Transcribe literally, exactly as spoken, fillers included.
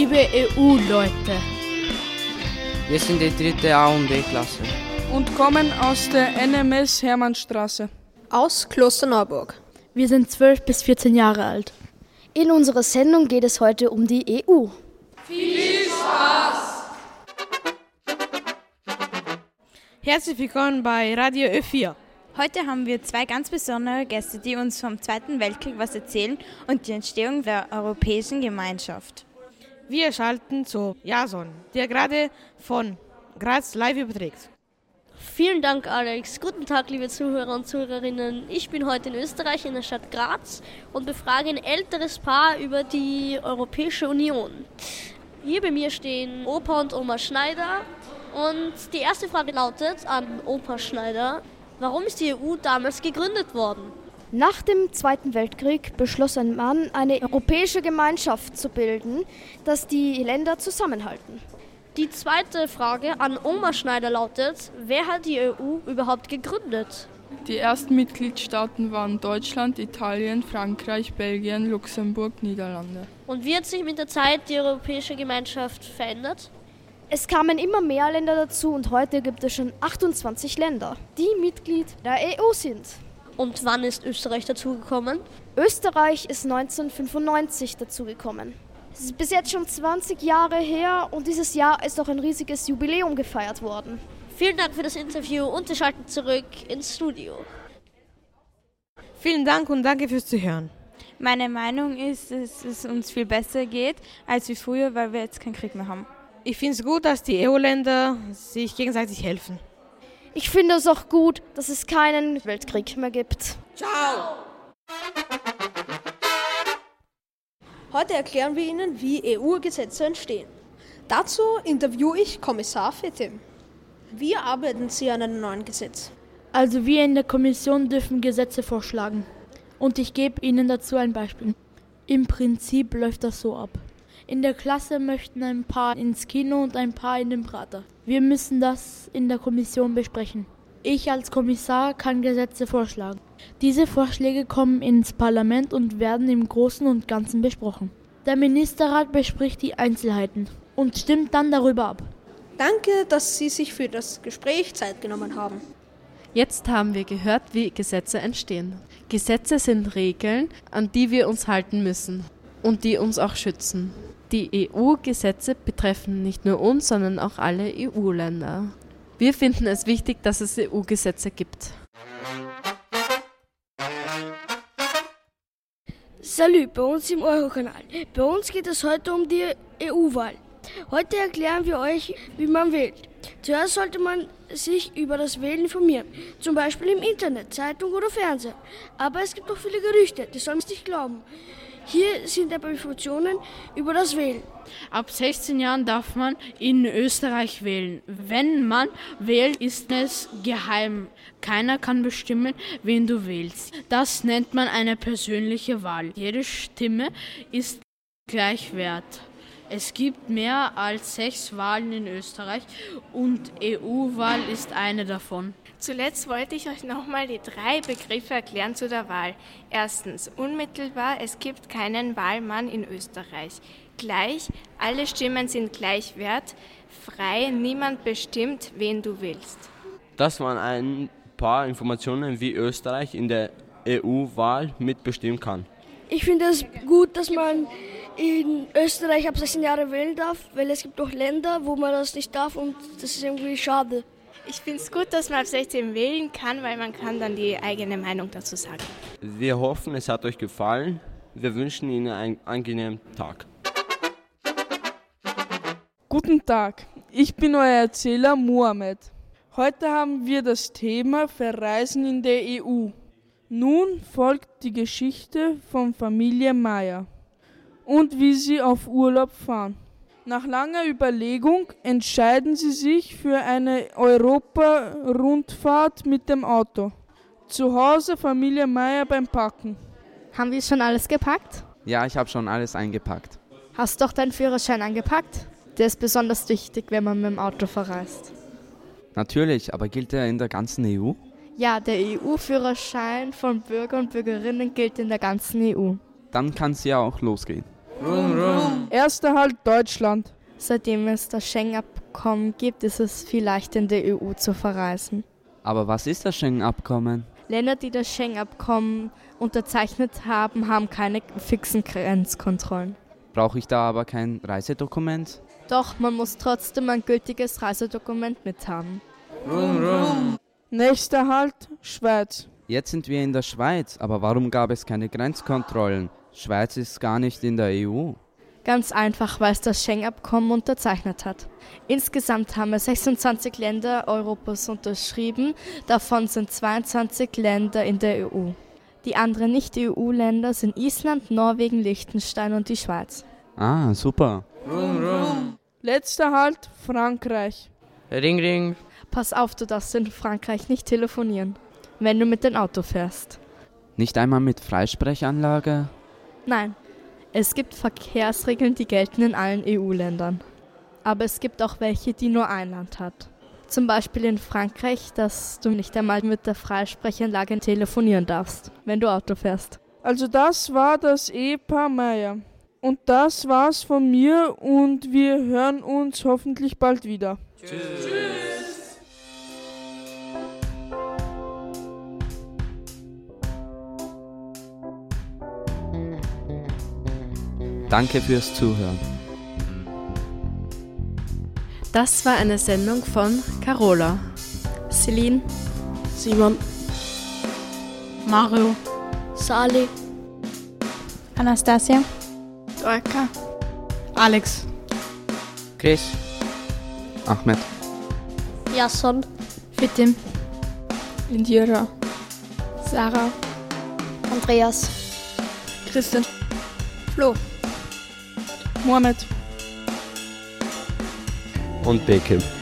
Liebe E U-Leute, wir sind die dritte A und B-Klasse und kommen aus der N M S Hermannstraße. Aus Klosterneuburg. Wir sind zwölf bis vierzehn Jahre alt. In unserer Sendung geht es heute um die E U. Viel Spaß! Herzlich willkommen bei Radio Ö vier. Heute haben wir zwei ganz besondere Gäste, die uns vom Zweiten Weltkrieg was erzählen und die Entstehung der Europäischen Gemeinschaft. Wir schalten zu Jason, der gerade von Graz live überträgt. Vielen Dank, Alex. Guten Tag, liebe Zuhörer und Zuhörerinnen. Ich bin heute in Österreich, in der Stadt Graz und befrage ein älteres Paar über die Europäische Union. Hier bei mir stehen Opa und Oma Schneider und die erste Frage lautet an Opa Schneider: Warum ist die E U damals gegründet worden? Nach dem Zweiten Weltkrieg beschloss ein Mann, eine europäische Gemeinschaft zu bilden, dass die Länder zusammenhalten. Die zweite Frage an Oma Schneider lautet: Wer hat die E U überhaupt gegründet? Die ersten Mitgliedstaaten waren Deutschland, Italien, Frankreich, Belgien, Luxemburg, Niederlande. Und wie hat sich mit der Zeit die Europäische Gemeinschaft verändert? Es kamen immer mehr Länder dazu und heute gibt es schon achtundzwanzig Länder, die Mitglied der E U sind. Und wann ist Österreich dazugekommen? Österreich ist neunzehnhundertfünfundneunzig dazugekommen. Es ist bis jetzt schon zwanzig Jahre her und dieses Jahr ist auch ein riesiges Jubiläum gefeiert worden. Vielen Dank für das Interview und wir schalten zurück ins Studio. Vielen Dank und danke fürs Zuhören. Meine Meinung ist, dass es uns viel besser geht als wie früher, weil wir jetzt keinen Krieg mehr haben. Ich finde es gut, dass die E U-Länder sich gegenseitig helfen. Ich finde es auch gut, dass es keinen Weltkrieg mehr gibt. Ciao! Heute erklären wir Ihnen, wie E U-Gesetze entstehen. Dazu interviewe ich Kommissar Fittim. Wie arbeiten Sie an einem neuen Gesetz? Also wir in der Kommission dürfen Gesetze vorschlagen. Und ich gebe Ihnen dazu ein Beispiel. Im Prinzip läuft das so ab. In der Klasse möchten ein paar ins Kino und ein paar in den Prater. Wir müssen das in der Kommission besprechen. Ich als Kommissar kann Gesetze vorschlagen. Diese Vorschläge kommen ins Parlament und werden im Großen und Ganzen besprochen. Der Ministerrat bespricht die Einzelheiten und stimmt dann darüber ab. Danke, dass Sie sich für das Gespräch Zeit genommen haben. Jetzt haben wir gehört, wie Gesetze entstehen. Gesetze sind Regeln, an die wir uns halten müssen und die uns auch schützen. Die E U-Gesetze betreffen nicht nur uns, sondern auch alle E U-Länder. Wir finden es wichtig, dass es E U-Gesetze gibt. Salut, bei uns im Eurokanal. Bei uns geht es heute um die E U-Wahl. Heute erklären wir euch, wie man wählt. Zuerst sollte man sich über das Wählen informieren, zum Beispiel im Internet, Zeitung oder Fernseher. Aber es gibt auch viele Gerüchte, die soll man nicht glauben. Hier sind aber Informationen über das Wählen. Ab sechzehn Jahren darf man in Österreich wählen. Wenn man wählt, ist es geheim. Keiner kann bestimmen, wen du wählst. Das nennt man eine persönliche Wahl. Jede Stimme ist gleich wert. Es gibt mehr als sechs Wahlen in Österreich und E U-Wahl ist eine davon. Zuletzt wollte ich euch nochmal die drei Begriffe erklären zu der Wahl. Erstens, unmittelbar, es gibt keinen Wahlmann in Österreich. Gleich, alle Stimmen sind gleich wert. Frei, niemand bestimmt, wen du willst. Das waren ein paar Informationen, wie Österreich in der E U-Wahl mitbestimmen kann. Ich finde es gut, dass man in Österreich ab sechzehn Jahre wählen darf, weil es gibt auch Länder, wo man das nicht darf und das ist irgendwie schade. Ich finde es gut, dass man ab sechzehn wählen kann, weil man kann dann die eigene Meinung dazu sagen. Wir hoffen, es hat euch gefallen. Wir wünschen Ihnen einen angenehmen Tag. Guten Tag, ich bin euer Erzähler Mohamed. Heute haben wir das Thema Verreisen in der E U. Nun folgt die Geschichte von Familie Meyer und wie sie auf Urlaub fahren. Nach langer Überlegung entscheiden sie sich für eine Europa-Rundfahrt mit dem Auto. Zu Hause Familie Meyer beim Packen. Haben wir schon alles gepackt? Ja, ich habe schon alles eingepackt. Hast doch deinen Führerschein angepackt? Der ist besonders wichtig, wenn man mit dem Auto verreist. Natürlich, aber gilt der in der ganzen E U? Ja, der E U-Führerschein von Bürger und Bürgerinnen gilt in der ganzen E U. Dann kann es ja auch losgehen. Rum, rum. Erst Erster Halt Deutschland. Seitdem es das Schengen-Abkommen gibt, ist es viel leichter in der E U zu verreisen. Aber was ist das Schengen-Abkommen? Länder, die das Schengen-Abkommen unterzeichnet haben, haben keine fixen Grenzkontrollen. Brauche ich da aber kein Reisedokument? Doch, man muss trotzdem ein gültiges Reisedokument mithaben. Rum, rum. Nächster Halt Schweiz. Jetzt sind wir in der Schweiz, aber warum gab es keine Grenzkontrollen? Schweiz ist gar nicht in der E U. Ganz einfach, weil es das Schengen-Abkommen unterzeichnet hat. Insgesamt haben es sechsundzwanzig Länder Europas unterschrieben, davon sind zweiundzwanzig Länder in der E U. Die anderen Nicht-E U-Länder sind Island, Norwegen, Liechtenstein und die Schweiz. Ah, super. Rum, rum. Letzter Halt Frankreich. Ring, ring. Pass auf, du darfst in Frankreich nicht telefonieren, wenn du mit dem Auto fährst. Nicht einmal mit Freisprechanlage? Nein, es gibt Verkehrsregeln, die gelten in allen E U-Ländern. Aber es gibt auch welche, die nur ein Land hat. Zum Beispiel in Frankreich, dass du nicht einmal mit der Freisprechanlage telefonieren darfst, wenn du Auto fährst. Also das war das Ehepaar Meier. Und das war's von mir und wir hören uns hoffentlich bald wieder. Tschüss. Tschüss. Danke fürs Zuhören. Das war eine Sendung von Carola, Celine, Simon, Mario, Sali, Anastasia, Dorka, Alex, Chris, Ahmed, Jason, Fitim, Indira, Sarah, Andreas, Christian, Flo, Mohamed und Bekim.